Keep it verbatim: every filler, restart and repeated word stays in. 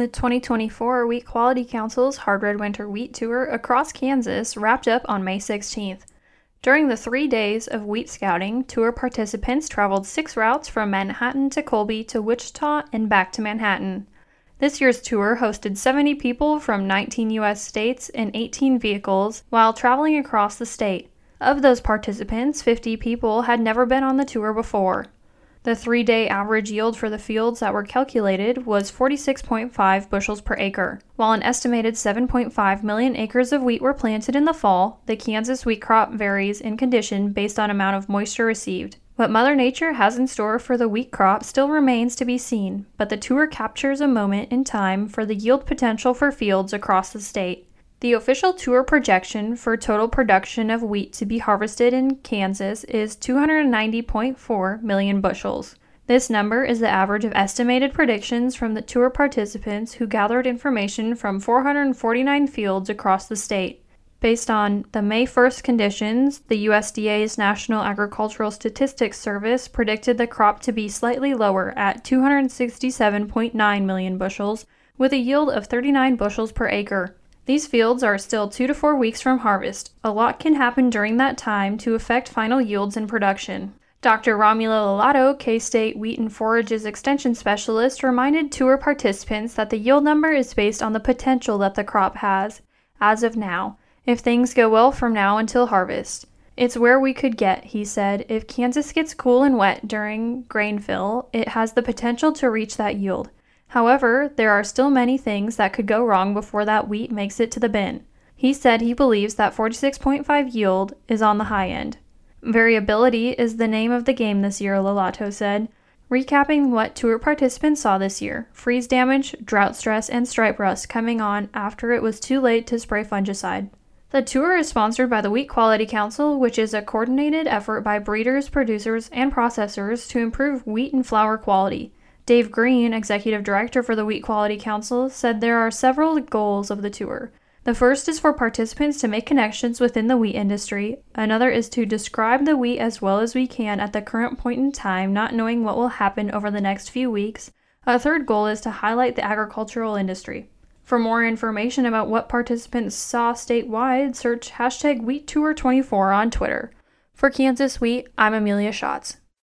The twenty twenty-four Wheat Quality Council's Hard Red Winter Wheat Tour across Kansas wrapped up on May sixteenth. During the three days of wheat scouting, tour participants traveled six routes from Manhattan to Colby to Wichita and back to Manhattan. This year's tour hosted seventy people from nineteen U S states and eighteen vehicles while traveling across the state. Of those participants, fifty people had never been on the tour before. The three-day average yield for the fields that were calculated was forty-six point five bushels per acre. While an estimated seven point five million acres of wheat were planted in the fall, the Kansas wheat crop varies in condition based on amount of moisture received. What Mother Nature has in store for the wheat crop still remains to be seen, but the tour captures a moment in time for the yield potential for fields across the state. The official tour projection for total production of wheat to be harvested in Kansas is two hundred ninety point four million bushels. This number is the average of estimated predictions from the tour participants who gathered information from four hundred forty-nine fields across the state. Based on the May first conditions, the U S D A's National Agricultural Statistics Service predicted the crop to be slightly lower at two hundred sixty-seven point nine million bushels, with a yield of thirty-nine bushels per acre. These fields are still two to four weeks from harvest. A lot can happen during that time to affect final yields and production. Doctor Romulo Lovato, K-State Wheat and Forages Extension Specialist, reminded tour participants that the yield number is based on the potential that the crop has, as of now, if things go well from now until harvest. It's where we could get, he said. If Kansas gets cool and wet during grain fill, it has the potential to reach that yield. However, there are still many things that could go wrong before that wheat makes it to the bin. He said he believes that forty-six point five yield is on the high end. Variability is the name of the game this year, Lovato said. Recapping what tour participants saw this year: freeze damage, drought stress, and stripe rust coming on after it was too late to spray fungicide. The tour is sponsored by the Wheat Quality Council, which is a coordinated effort by breeders, producers, and processors to improve wheat and flour quality. Dave Green, executive director for the Wheat Quality Council, said there are several goals of the tour. The first is for participants to make connections within the wheat industry. Another is to describe the wheat as well as we can at the current point in time, not knowing what will happen over the next few weeks. A third goal is to highlight the agricultural industry. For more information about what participants saw statewide, search hashtag Wheat Tour twenty-four on Twitter. For Kansas Wheat, I'm Amelia Schatz.